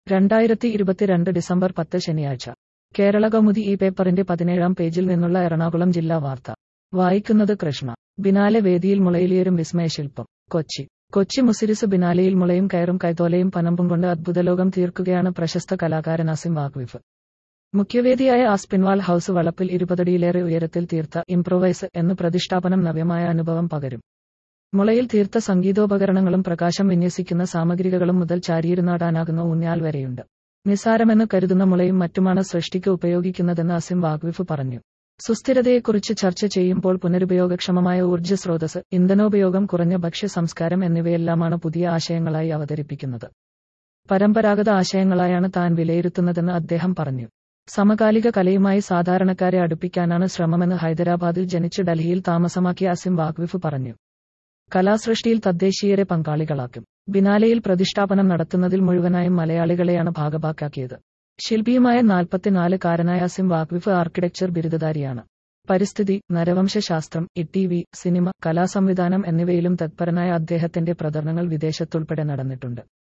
2022 December 10 ശനിയാഴ്ച കേരളകൗമുദി ഈ പേപ്പറിന്റെ 17-ാം പേജിൽ നിന്നുള്ള എറണാകുളം ജില്ലാ വാർത്ത വായിക്കുന്നത് കൃഷ്ണ. ബിനാലെ വേദിയിൽ മുളയിലിയരും വിസ്മയശില്പം. കൊച്ചി മുസിരിസ് ബിനാലെയിൽ മുളയും കയറും കൈത്തോലയും പനമ്പും കൊണ്ട് അദ്ഭുതലോകം തീർക്കുകയാണ് പ്രശസ്ത കലാകാരൻ അസിം വാഗ്വിഫ്. മുഖ്യവേദിയായ ആസ്പിൻവാൾ ഹൌസ് വളപ്പിൽ 20 അടിയിലേറെ ഉയരത്തിൽ തീർത്ത ഇംപ്രൊവൈസ് എന്ന് പ്രതിഷ്ഠാപനം നവ്യമായ അനുഭവം പകരും. മുളയിൽ തീർത്ത സംഗീതോപകരണങ്ങളും പ്രകാശം വിന്യസിക്കുന്ന സാമഗ്രികളും മുതൽ ചാരിയിരുന്നാടാനാകുന്ന ഊഞ്ഞാൽ വരെയുണ്ട്. നിസ്സാരമെന്ന് കരുതുന്ന മുളയും മറ്റുമാണ് സൃഷ്ടിക്ക് ഉപയോഗിക്കുന്നതെന്ന് അസിം വാഗ്വിഫ് പറഞ്ഞു. സുസ്ഥിരതയെക്കുറിച്ച് ചർച്ച ചെയ്യുമ്പോൾ പുനരുപയോഗക്ഷമമായ ഊർജ്ജ സ്രോതസ്, ഇന്ധനോപയോഗം കുറഞ്ഞ ഭക്ഷ്യ സംസ്കാരം എന്നിവയെല്ലാമാണ് പുതിയ ആശയങ്ങളായി അവതരിപ്പിക്കുന്നത്. പരമ്പരാഗത ആശയങ്ങളായാണ് താൻ വിലയിരുത്തുന്നതെന്ന് അദ്ദേഹം പറഞ്ഞു. സമകാലിക കലയുമായി സാധാരണക്കാരെ അടുപ്പിക്കാനാണ് ശ്രമമെന്ന് ഹൈദരാബാദിൽ ജനിച്ച് ഡൽഹിയിൽ താമസമാക്കിയ അസിം വാഗ്വിഫ് പറഞ്ഞു. കലാസൃഷ്ടിയിൽ തദ്ദേശീയരെ പങ്കാളികളാക്കും. ബിനാലെയിൽ പ്രതിഷ്ഠാപനം നടത്തുന്നതിൽ മുഴുവനായും മലയാളികളെയാണ് ഭാഗഭാക്കാക്കിയത്. ശില്പിയുമായ 44-കാരനായ അസിം വാഗ്വിഫ് ആർക്കിടെക്ചർ ബിരുദധാരിയാണ്. പരിസ്ഥിതി, നരവംശശാസ്ത്രം, ഇടിവി, സിനിമ, കലാസംവിധാനം എന്നിവയിലും തത്പരനായ അദ്ദേഹത്തിന്റെ പ്രചരണങ്ങൾ വിദേശത്തുൾപ്പെടെ നടന്നിട്ടുണ്ട്.